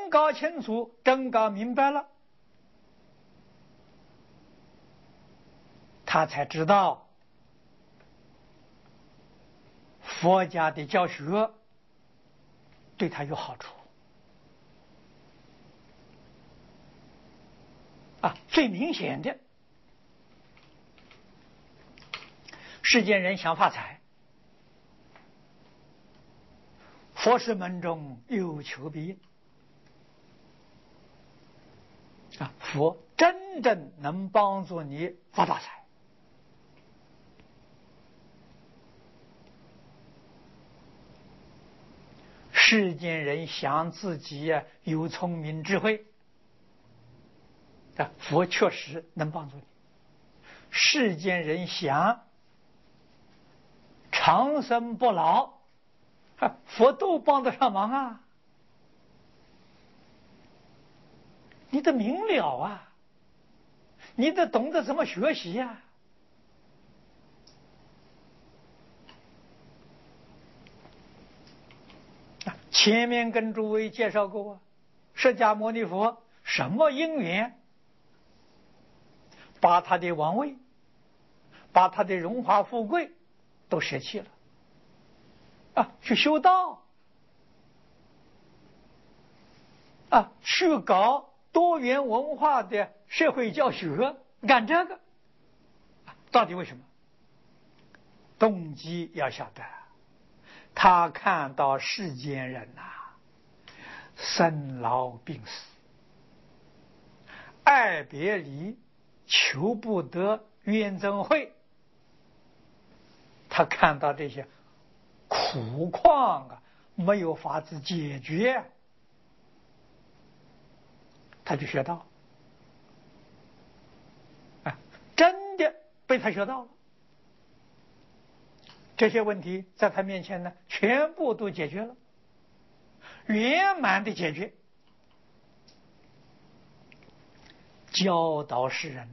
真搞清楚，真搞明白了，他才知道佛家的教学对他有好处最明显的，世间人想发财，佛事门中有求必应佛真正能帮助你发大财。世间人想自己有聪明智慧佛确实能帮助你。世间人想长生不老佛都帮得上忙你得明了你得懂得怎么学习前面跟诸位介绍过释迦牟尼佛什么因缘把他的王位，把他的荣华富贵都舍弃了去修道去搞多元文化的社会教学，干这个到底为什么？动机要晓得，他看到世间人生老病死，爱别离，求不得，怨憎会，他看到这些苦况没有法子解决，他就学到真的被他学到了，这些问题在他面前全部都解决了，圆满的解决。教导世人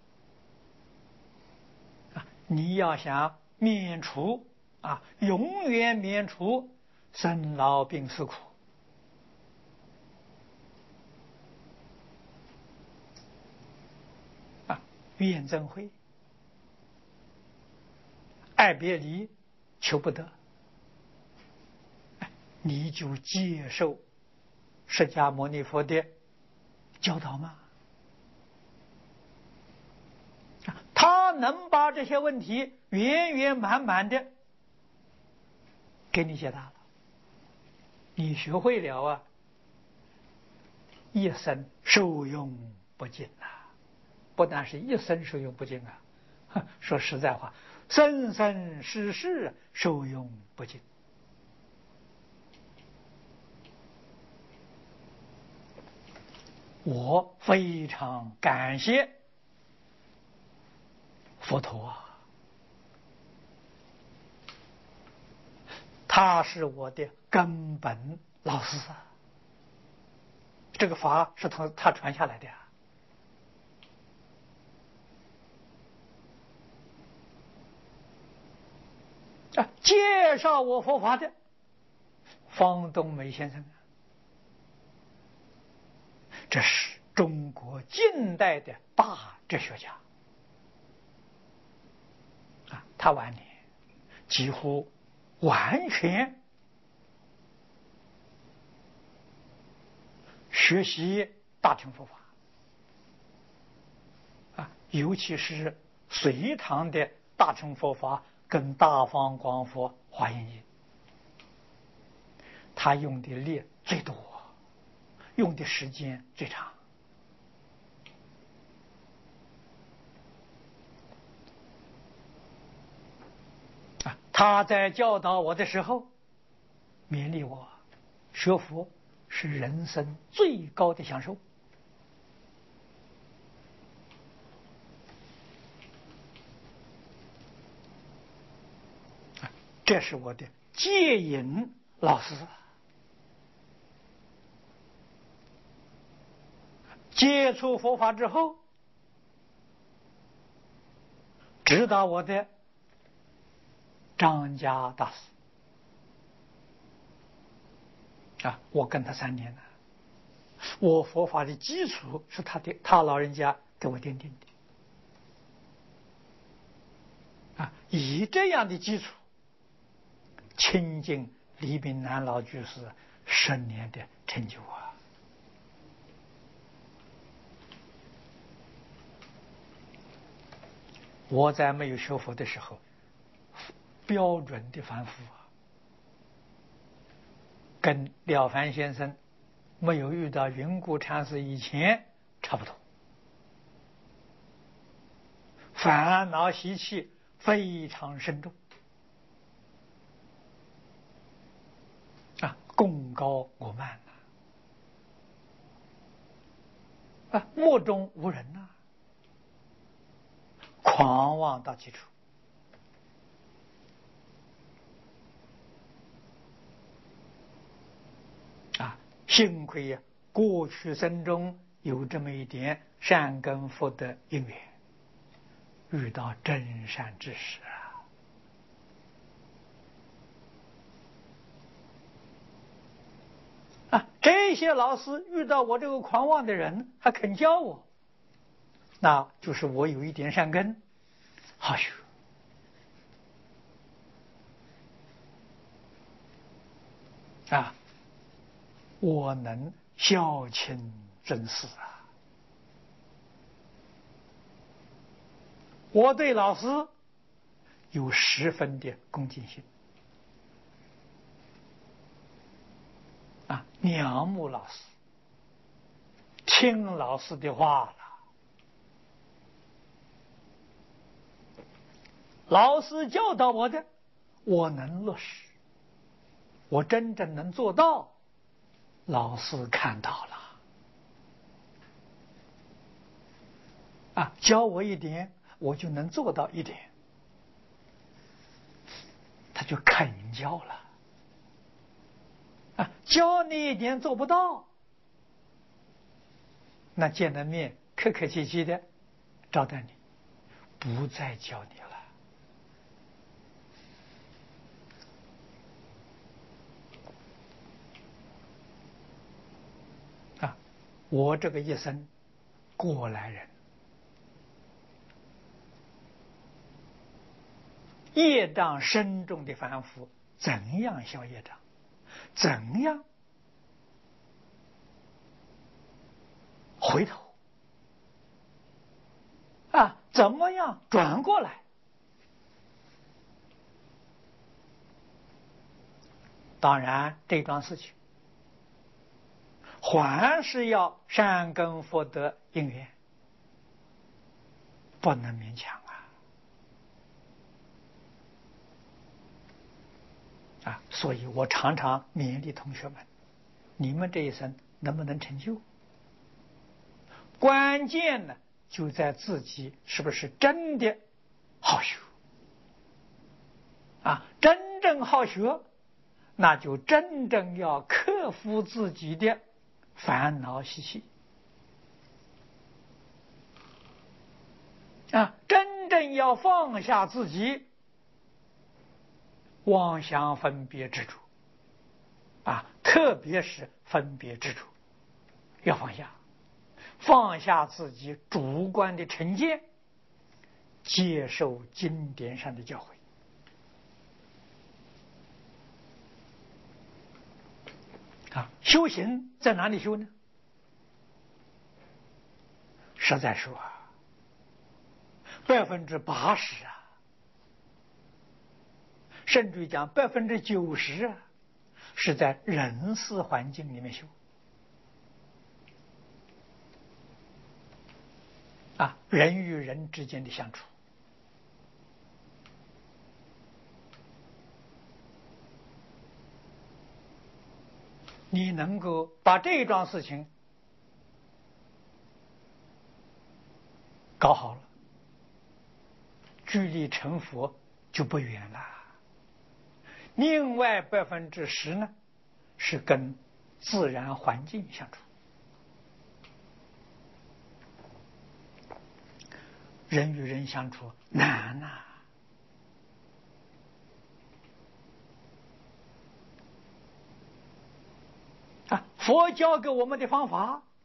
你要想免除永远免除生老病死苦，怨憎会，爱别离，求不得，你就接受释迦牟尼佛的教导吗？他能把这些问题圆圆满满的给你解答了，你学会了一生受用不尽不但是一生受用不尽说实在话，生生世世受用不尽。我非常感谢佛陀他是我的根本老师这个法是他传下来的介绍我佛法的方东梅先生这是中国近代的大哲学家他晚年几乎完全学习大乘佛法尤其是隋唐的大乘佛法跟大方广佛华严经，他用的力最多，用的时间最长他在教导我的时候勉励我，学佛是人生最高的享受这是我的戒引老师接触佛法之后指导我的张家大师我跟他3年了我佛法的基础是他老人家给我奠定的啊，以这样的基础亲近李炳南老居士10年的成就啊。我在没有学佛的时候，标准的凡夫啊，跟了凡先生没有遇到云谷禅师以前差不多，烦恼习气非常深重啊，功高我慢啊，目中无人呐，狂妄到极处啊！幸亏呀，过去生中有这么一点善根福德因缘，遇到真善之士啊！这些老师遇到我这个狂妄的人，还肯教我，那就是我有一点善根，好学啊！我能孝亲尊师啊！我对老师有10分的恭敬心啊，仰慕老师，听老师的话了。老师教导我的，我能落实，我真正能做到，老师看到了啊，教我一点，我就能做到一点，他就肯教了啊。教你一点做不到，那见了面客客气气的招待你，不再教你了啊。我这个一生过来人，业障深重的凡夫，怎样消业障？怎样回头啊？怎么样转过来？当然，这桩事情还是要善根福德因缘，不能勉强啊！所以我常常勉励同学们，你们这一生能不能成就？关键呢，就在自己是不是真的好学啊！真正好学，那就真正要克服自己的烦恼习气啊！真正要放下自己妄想分别执着啊，特别是分别执着要放下，放下自己主观的成见，接受经典上的教诲啊。修行在哪里修呢？实在说啊，80%啊，甚至于讲90%啊，是在人事环境里面修啊，人与人之间的相处，你能够把这桩事情搞好了，距离成佛就不远了。另外10%呢，是跟自然环境相处。人与人相处难呐啊！佛教给我们的方法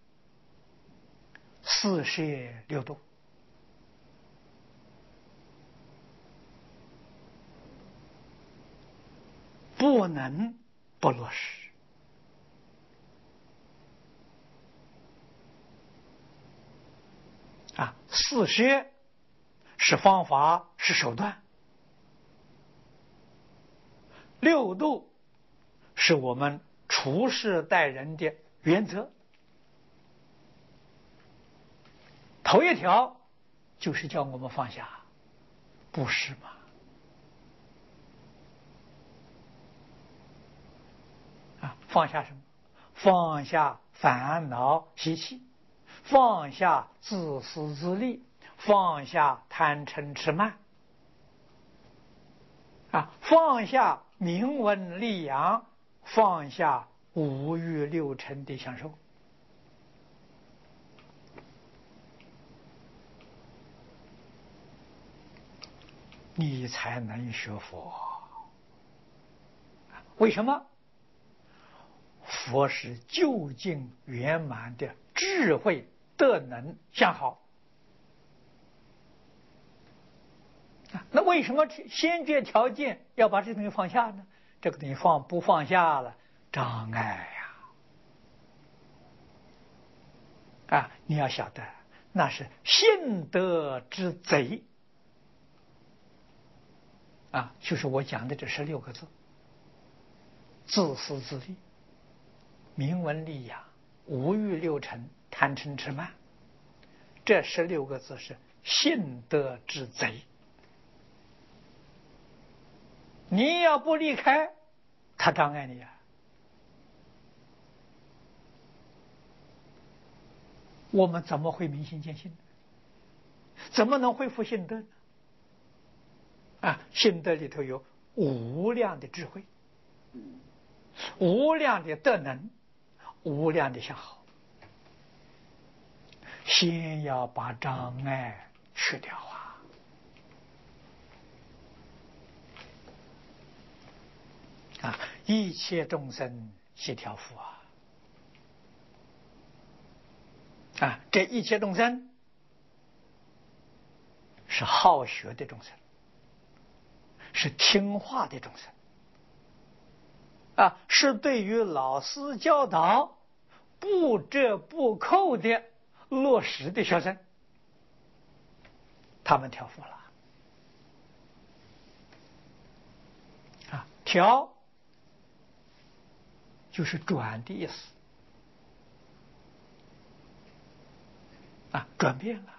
四摄六度，不能不落实。四摄是方法，是手段；六度是我们处事待人的原则。头一条就是叫我们放下，不是吗？放下什么？放下烦恼习气，放下自私自利，放下贪嗔痴慢，放下名闻利养，放下五欲六尘的享受。你才能学佛。为什么？佛是究竟圆满的智慧德能相好。那为什么先决条件要把这东西放下呢？这个东西不放下了，障碍呀！你要晓得，那是信德之贼就是我讲的这16个字：自私自利、名闻利养、五欲六尘、贪嗔痴慢。这16个字是信德之贼。你要不离开，他障碍你呀。我们怎么会明心见性呢？怎么能恢复信德呢？信德里头有无量的智慧，无量的德能，无量的相好。先要把障碍去掉一切众生悉调伏这一切众生是好学的众生，是听话的众生是对于老师教导不折不扣的落实的学生，他们调伏了调就是转的意思转变了。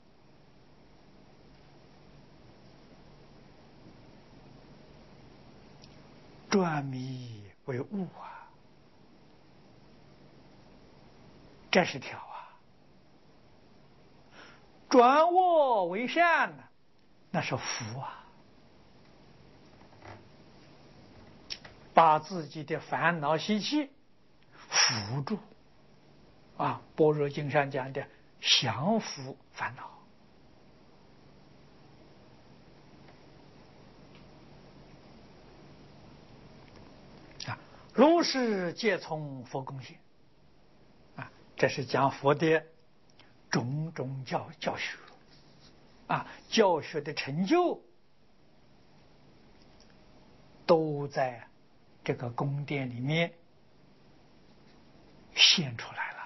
转迷为悟这是调转恶为善那是福把自己的烦恼习气扶住般若经上讲的降伏烦恼如是皆从佛供现这是讲佛的种种教学教学的成就都在这个宫殿里面现出来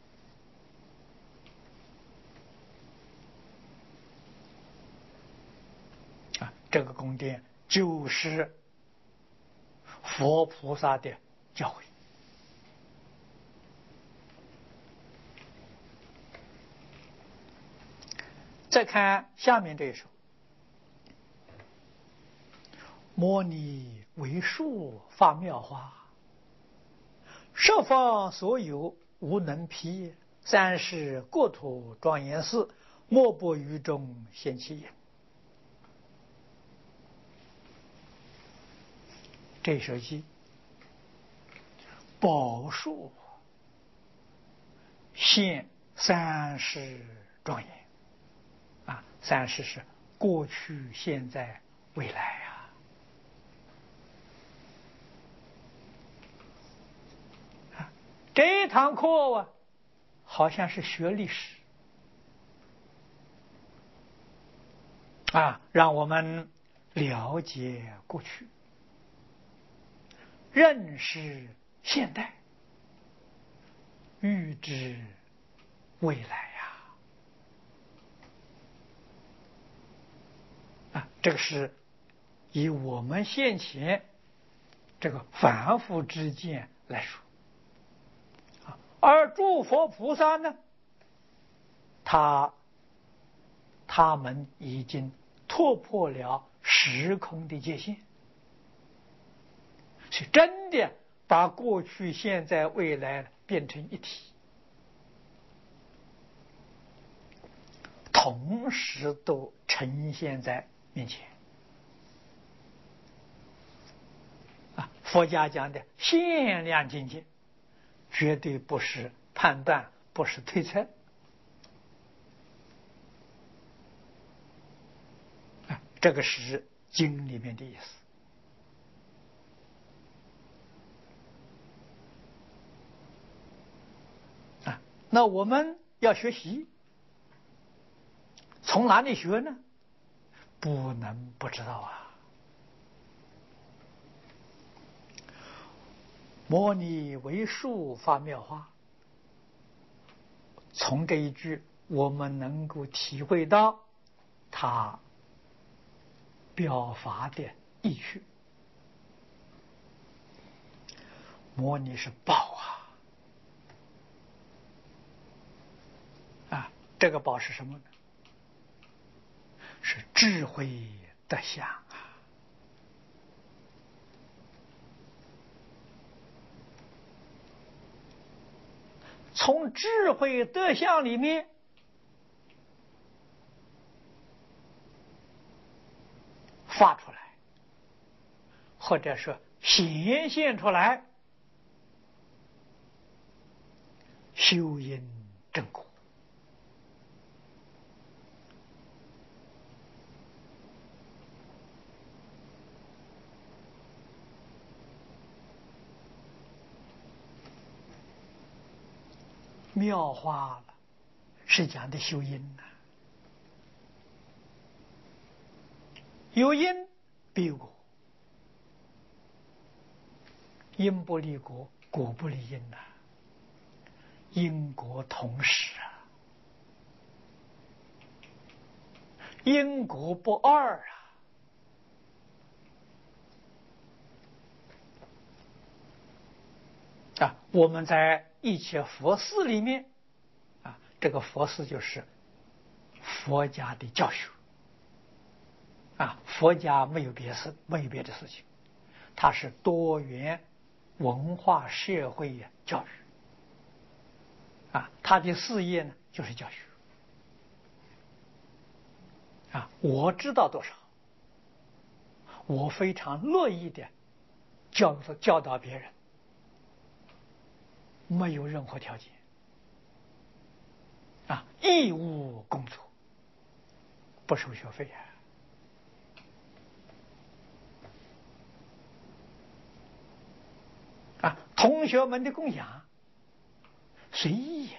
了这个宫殿就是佛菩萨的教诲。再看下面这一首：摩尼为树发妙花，十方所有无能披，三世国土庄严寺，莫不于中现其影。这首偈宝树现三世庄严三世是过去、现在、未来这一堂课好像是学历史让我们了解过去，认识现代，预知未来这个是以我们现前这个凡夫之见来说而诸佛菩萨呢，他们已经突破了时空的界限，是真的把过去、现在、未来变成一体，同时都呈现在面前。佛家讲的限量境界，绝对不是判断，不是推测。这个是经里面的意思。那我们要学习，从哪里学呢？不能不知道摩尼为树发妙花，从这一句我们能够体会到他表法的意趣。摩尼是宝这个宝是什么呢？是智慧德相从智慧德相里面发出来，或者说显现出来，修因正果。妙化了，是讲的修因有因必有果，因不离果，果不离因因果同时因果不二我们在一切佛寺里面这个佛寺就是佛家的教学佛家没有别的事情，它是多元文化社会教育他的事业呢就是教学我知道多少，我非常乐意的教导别人，没有任何条件义务工作，不收学费同学们的供养随意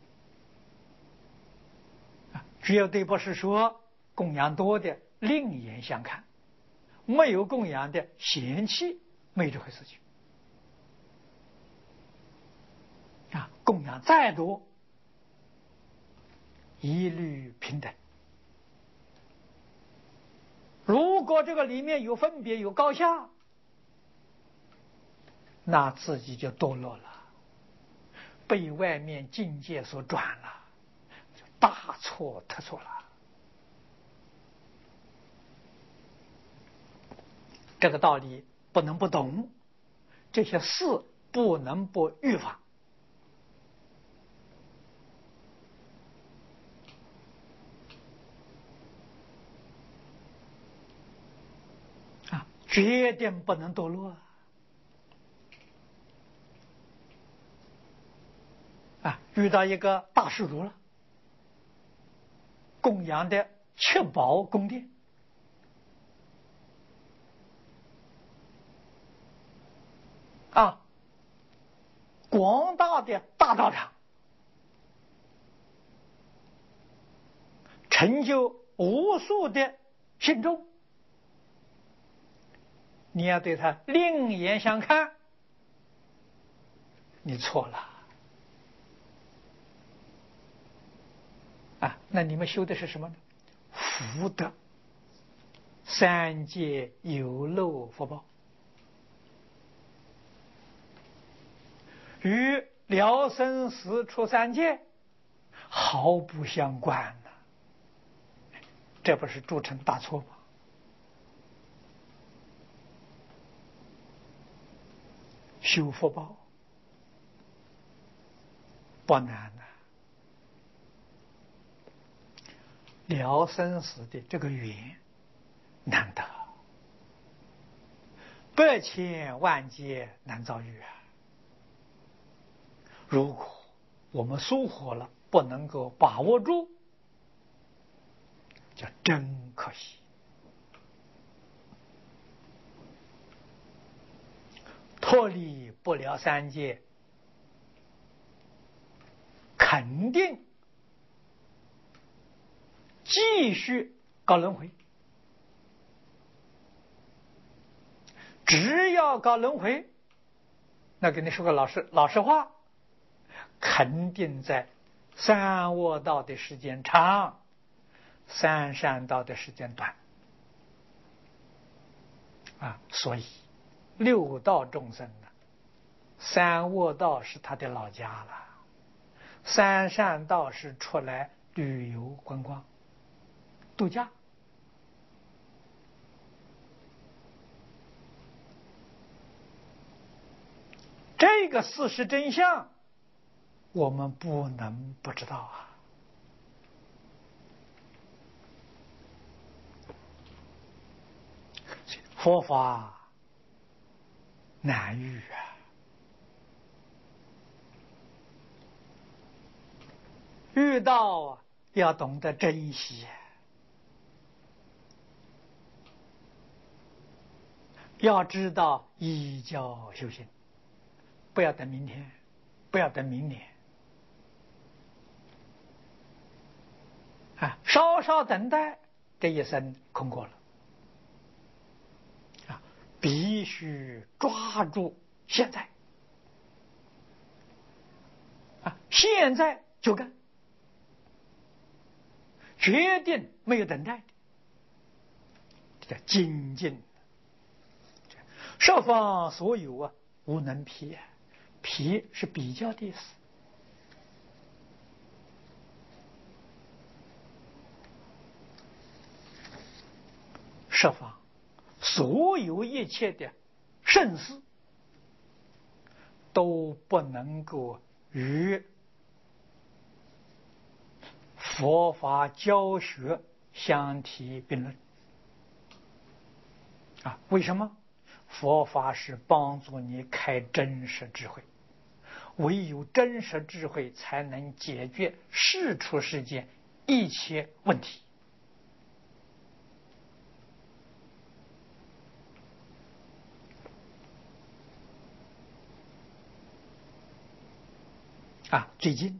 只有对博士说供养多的另眼相看，没有供养的嫌弃，没这回事情供养再多一律平等。如果这个里面有分别有高下，那自己就堕落了，被外面境界所转了，大错特错了。这个道理不能不懂，这些事不能不预防决定不能堕落遇到一个大施主了，供养的7宝宫殿广大的大道场，成就无数的心中，你要对他另眼相看，你错了啊！那你们修的是什么呢？福德，三界有漏福报，与了生死出三界毫不相关呢，这不是铸成大错吗？修福报不难呐，了生死的这个缘难得，百千万劫难遭遇啊！如果我们疏忽了，不能够把握住，叫真可惜。脱离不了三界，肯定继续搞轮回。只要搞轮回，那跟你说个老实话，肯定在三恶道的时间长，三善道的时间短啊。所以六道众生呢，三恶道是他的老家了，三善道是出来旅游观光度假。这个事实真相，我们不能不知道啊！佛法难遇啊，遇到要懂得珍惜，要知道依教修行，不要等明天，不要等明年啊！稍稍等待，这一生空过了啊！必须抓住现在啊！现在就干，决定没有等待的，这叫精进。十方所有啊，无能匹，匹是比较的意思。十方所有一切的圣事都不能够与佛法教学相提并论啊！为什么？佛法是帮助你开真实智慧，唯有真实智慧才能解决世出世间一切问题啊！最近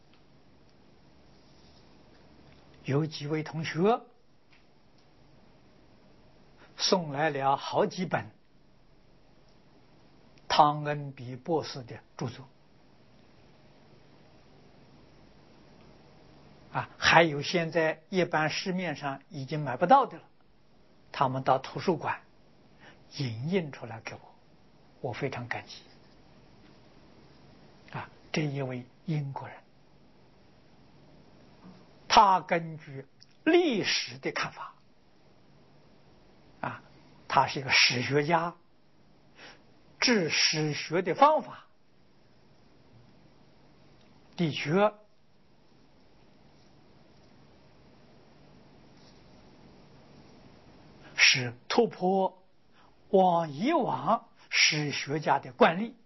有几位同学送来了好几本汤恩比博士的著作啊，还有现在一般市面上已经买不到的了，他们到图书馆影印出来给我，我非常感激啊！这一位英国人，他根据历史的看法啊，他是一个史学家，治史学的方法的确是突破以往史学家的惯例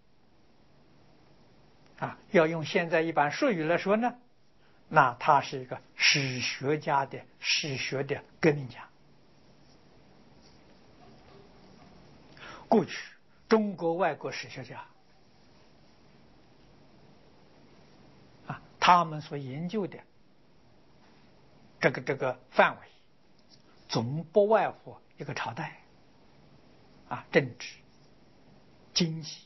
啊，要用现在一般术语来说呢，那他是一个史学家的史学的革命家。过去中国外国史学家啊，他们所研究的这个范围， 总不外乎一个朝代，政治、经济，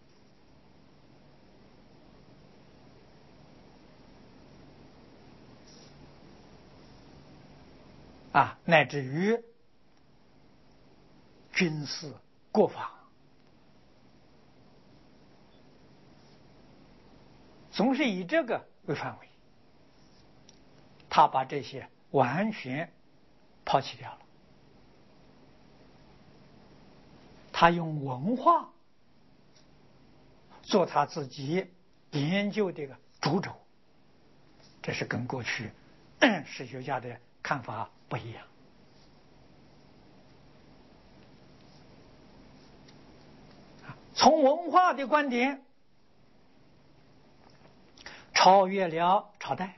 乃至于军事、国防，总是以这个为范围。他把这些完全抛弃掉了，他用文化做他自己研究的一个主轴，这是跟过去史学家的看法不一样。从文化的观点，超越了朝代，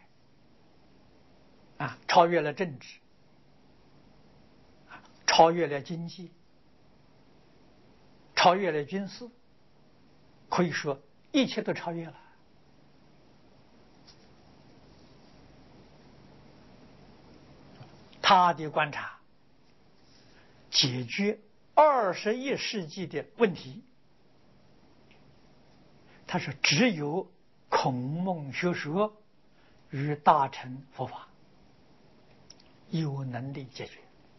超越了政治，超越了经济，超越了军事，可以说一切都超越了。他的观察解决21世纪的问题，他说只有孔孟学说与大乘佛法有能力解决。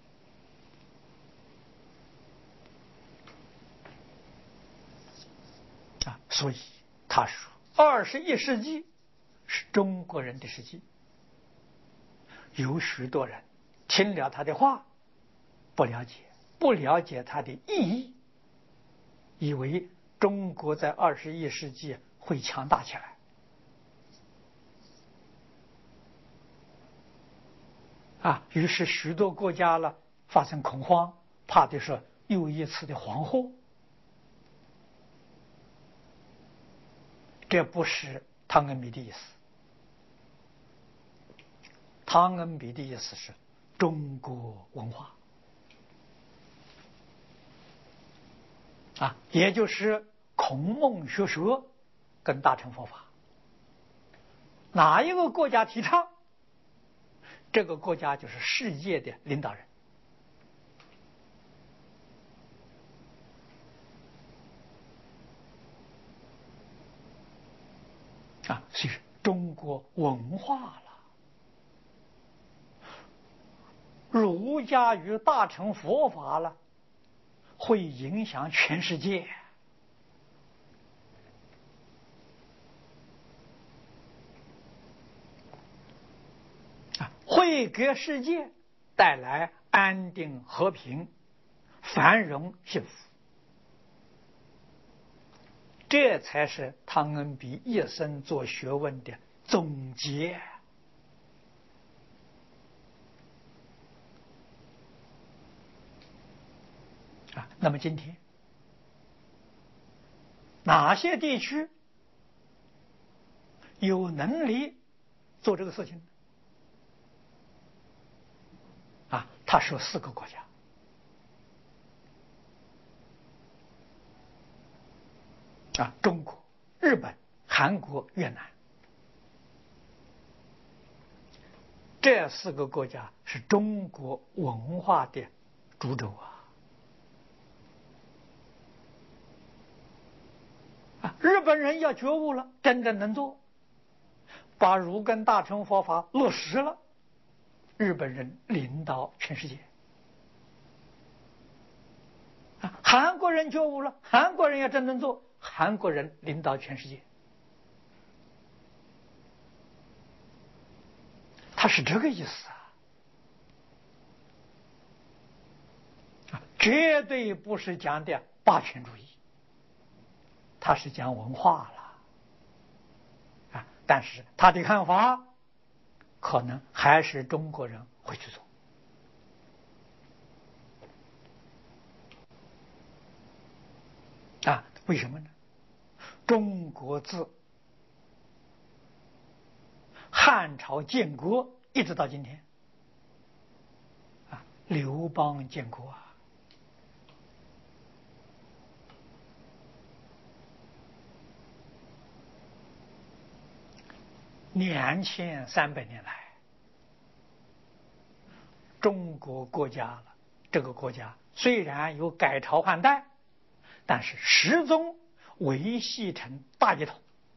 所以他说21世纪是中国人的世纪。有许多人听了他的话不了解他的意义，以为中国在21世纪会强大起来，于是许多国家了发生恐慌，怕的是又一次的黄祸。这不是汤恩比的意思。汤恩比的意思是中国文化，也就是孔孟学说跟大乘佛法，哪一个国家提倡，这个国家就是世界的领导人。所以中国文化了，儒家与大乘佛法了，会影响全世界，会给世界带来安定、和平、繁荣、幸福。这才是汤恩比一生做学问的总结。那么今天哪些地区有能力做这个事情呢？他说4个国家，中国、日本、韩国、越南，这4个国家是中国文化的主轴日本人要觉悟了，真正能做，把儒根大乘佛法落实了，日本人领导全世界。韩国人觉悟了，韩国人要真正做，韩国人领导全世界。他是这个意思绝对不是讲的霸权主义，他是讲文化了但是他的看法可能还是中国人会去做为什么呢？中国自汉朝建国一直到今天刘邦建国2300年来， 中国国家了，这个国家虽然有改朝换代，但是始终维系成大一统。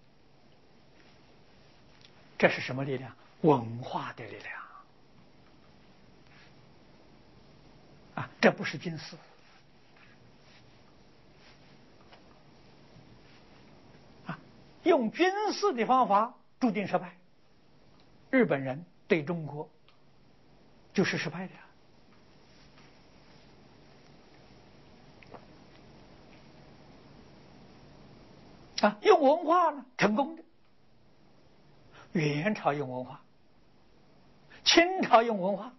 这是什么力量？文化的力量啊！这不是军事啊，用军事的方法注定失败。日本人对中国就是失败的啊！用文化呢，成功的。元朝用文化，清朝用文化，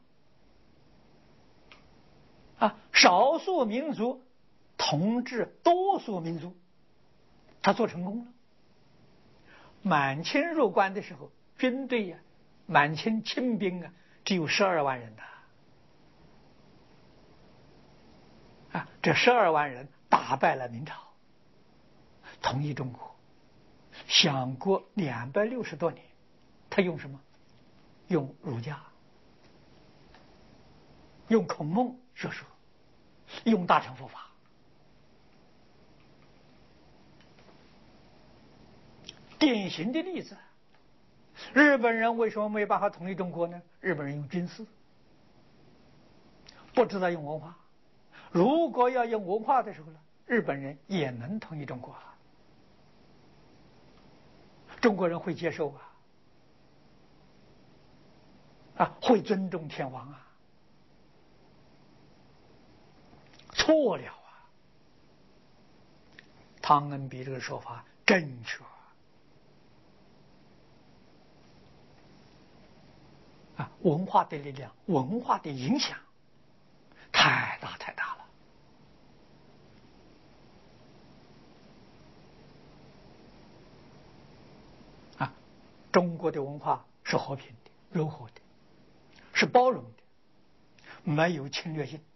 啊，少数民族统治多数民族，他做成功了。满清入关的时候，军队呀，满清清兵啊，只有12万人啊，这12万人打败了明朝，统一中国，享国260多年。他用什么？用儒家，用孔孟学说，用大乘佛法。典型的例子，日本人为什么没办法统一中国呢？日本人用军事，不知道用文化。如果要用文化的时候呢，日本人也能统一中国啊。中国人会接受会尊重天皇啊。错了汤恩比这个说法正确文化的力量，文化的影响太大太大了中国的文化是和平的、柔和的，是包容的，没有侵略性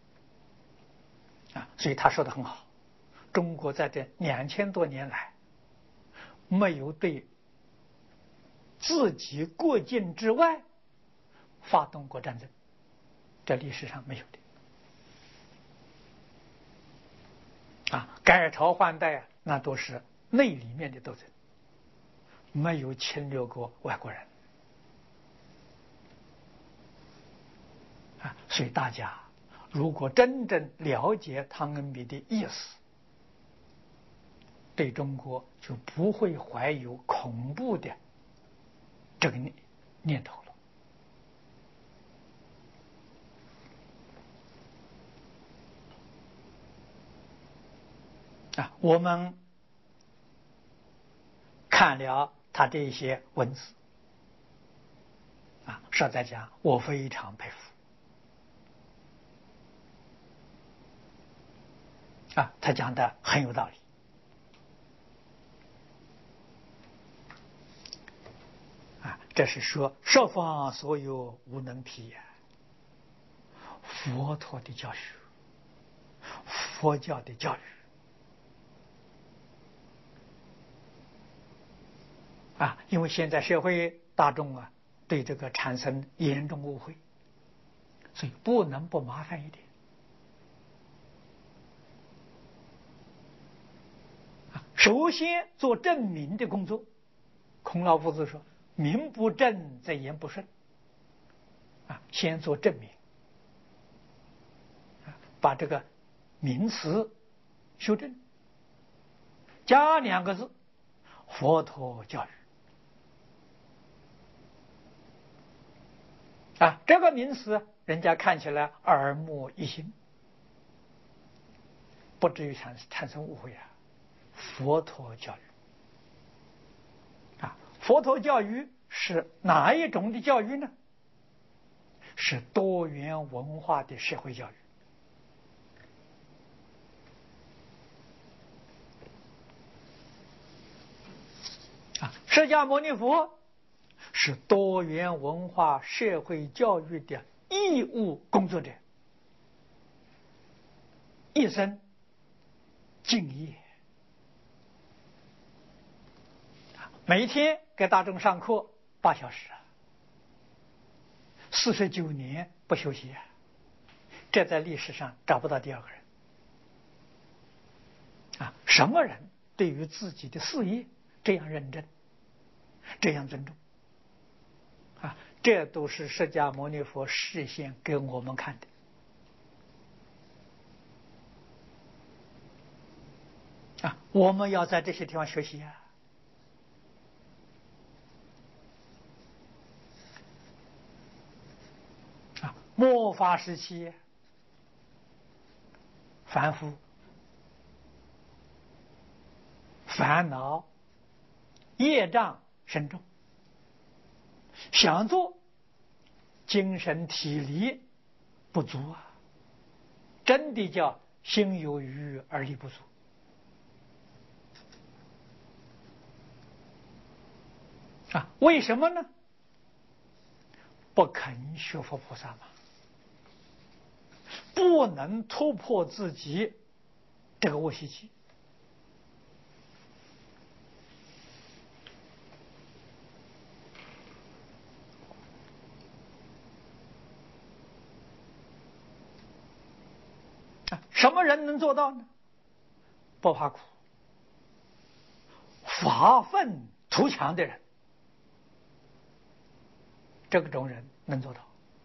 所以他说的很好，中国在这2000多年来没有对自己国境之外发动过战争，这历史上没有的改朝换代那都是内里面的斗争，没有侵略过外国人所以大家如果真正了解汤恩比的意思，对中国就不会怀有恐怖的这个念头了我们看了他的一些文字实在讲，我非常佩服他讲的很有道理这是说十方所有无能匹佛陀的教学，佛教的教育因为现在社会大众对这个产生严重误会，所以不能不麻烦一点首先做证明的工作，孔老夫子说名不正则言不顺先做证明把这个名词修正，加2个字佛陀教育这个名词人家看起来耳目一新，不至于产生误会佛陀教育佛陀教育是哪一种的教育呢？是多元文化的社会教育释迦牟尼佛是多元文化社会教育的义务工作者，一生敬业，每天给大众上课8小时 49年不休息啊，这在历史上找不到第二个人啊！什么人对于自己的事业这样认真，这样尊重啊？这都是释迦牟尼佛示现给我们看的啊！我们要在这些地方学习啊！末法时期，凡夫烦恼业障深重，想做精神体力不足啊，真的叫心有余而力不足啊！为什么呢？不肯学佛菩萨嘛，不能突破自己这个卧习气。什么人能做到呢？不怕苦、发愤图强的人，这种人能做到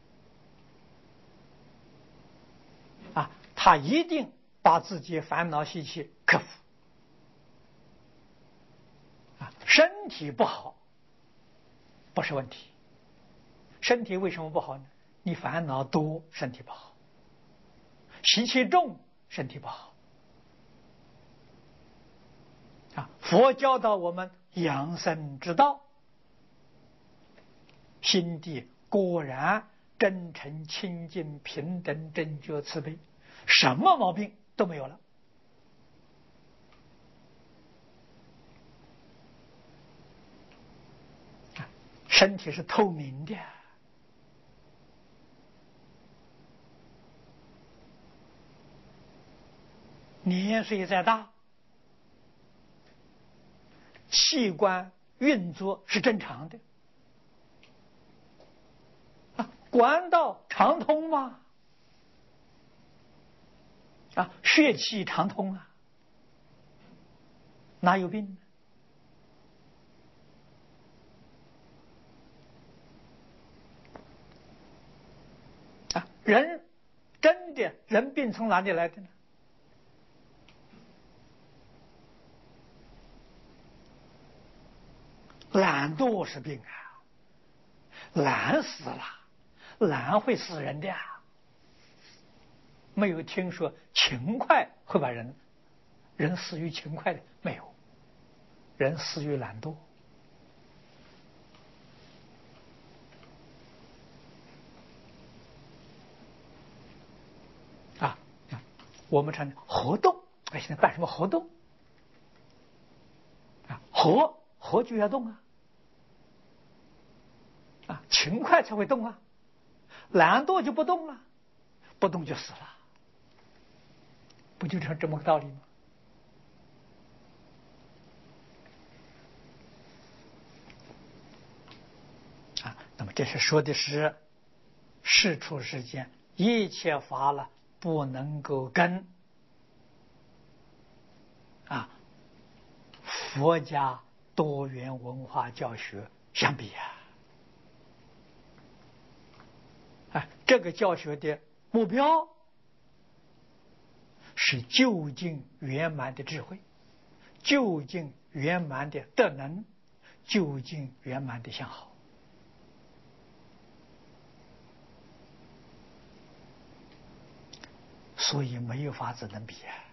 啊！他一定把自己烦恼习气克服啊！身体不好不是问题，身体为什么不好呢？你烦恼多，身体不好；习气重，身体不好啊！佛教导我们养生之道，心地果然真诚、清净、平等、正觉、慈悲，什么毛病都没有了。身体是透明的，年岁再大，器官运作是正常的啊，管道畅通吗？啊，血气畅通啊，哪有病呢？啊，人真的人病从哪里来的呢？懒惰是病啊，懒死了，懒会死人的啊。没有听说勤快会把人死于勤快的，没有，人死于懒惰。啊，我们常活动，哎，现在办什么活动？啊，活就要动啊，啊，勤快才会动啊，懒惰就不动了，不动就死了，不就这么个道理吗？啊，那么这是说的是世出世间一切法了，不能够跟啊佛家多元文化教学相比啊！这个教学的目标是究竟圆满的智慧，究竟圆满的德能，究竟圆满的相好。所以没有法子能比啊！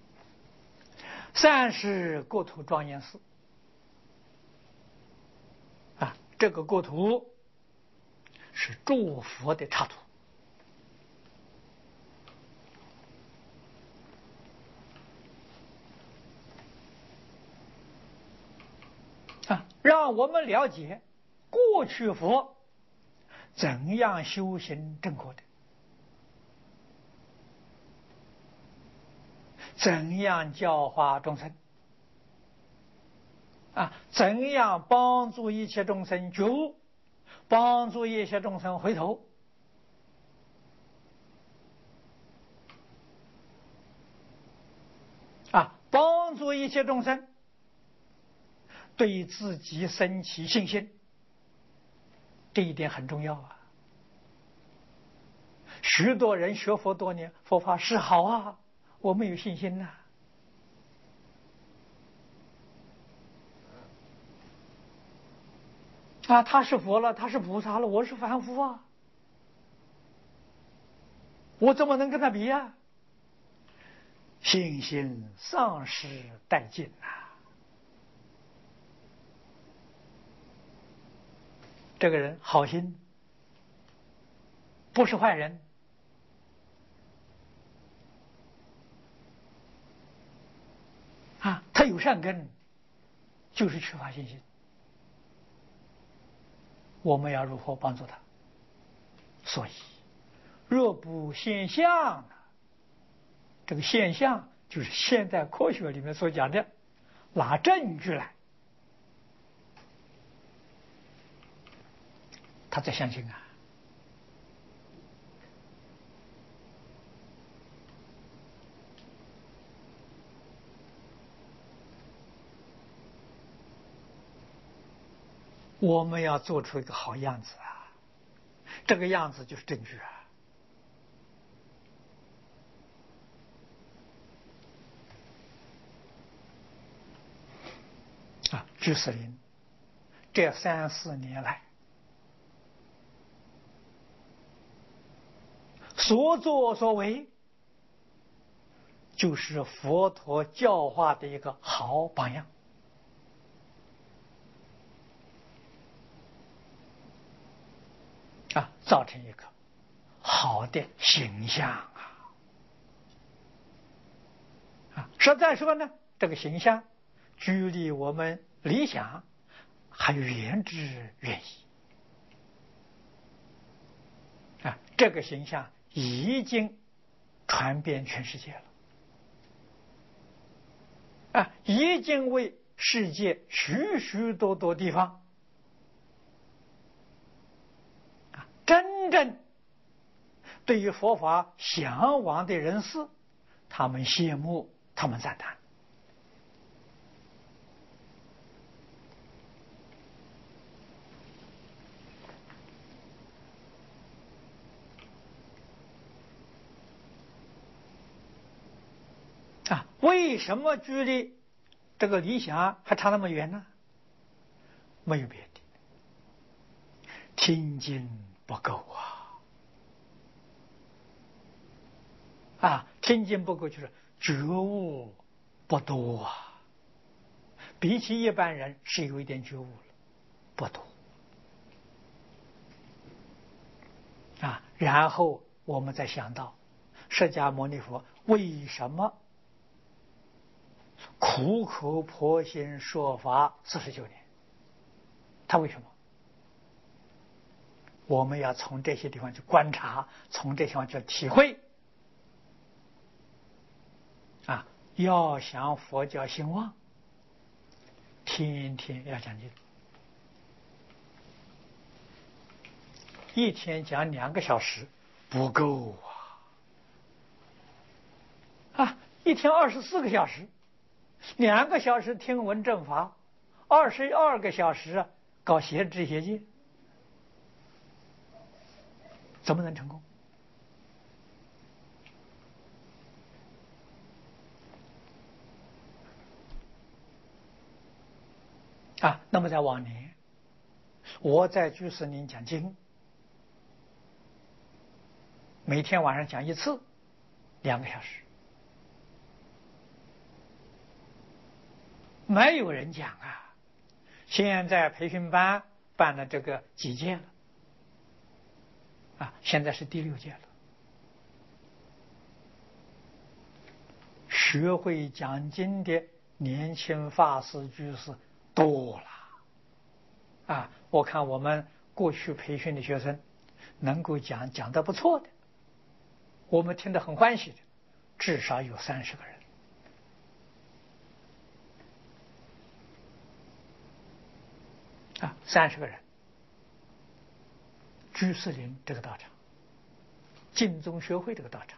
三是国土庄严寺啊，这个国土是诸佛的刹土啊，让我们了解过去佛怎样修行正果的，怎样教化众生啊，怎样帮助一切众生觉悟， 帮助一些众生回头，帮助一些众生对自己升起信心，这一点很重要啊。许多人学佛多年，佛法是好啊，我们有信心呐。他是佛了，他是菩萨了，我是凡夫啊，我怎么能跟他比呀？信心丧失殆尽呐。这个人好心，不是坏人，他有善根，就是缺乏信心。我们要如何帮助他？所以，若不现象，这个现象就是现代科学里面所讲的，拿证据来，他才相信啊。我们要做出一个好样子啊，这个样子就是证据居士林这3、4年来所作所为，就是佛陀教化的一个好榜样造成一个好的形象实在说呢，这个形象距离我们理想还远之远矣这个形象已经传遍全世界了已经为世界许许多多地方真正对于佛法向往的人士，他们羡慕，他们赞叹为什么距离这个理想还差那么远呢？没有别的，听经不够听经不够就是觉悟不多比起一般人是有一点觉悟了，不多然后我们再想到释迦牟尼佛为什么苦口婆心说法49年，他为什么？我们要从这些地方去观察，从这些地方去体会要想佛教兴旺，天天要讲经，一天讲2个小时不够一天24个小时，2个小时听闻正法，22个小时搞邪知邪见，怎么能成功？那么在往年，我在居士林讲经，每天晚上讲一次，2个小时，没有人讲现在培训班办了这个几届了现在是第6届了。学会讲经的年轻法师居士多了我看我们过去培训的学生能够讲得不错的，我们听得很欢喜的，至少有30个人30个人居士林这个道场，净宗学会这个道场。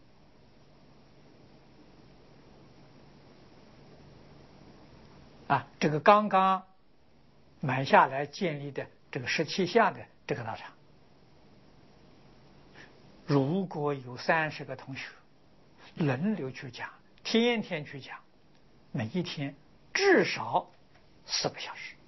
这个刚刚买下来建立的这个17下的这个道场，如果有30个同学轮流去讲，天天去讲，每一天至少4个小时。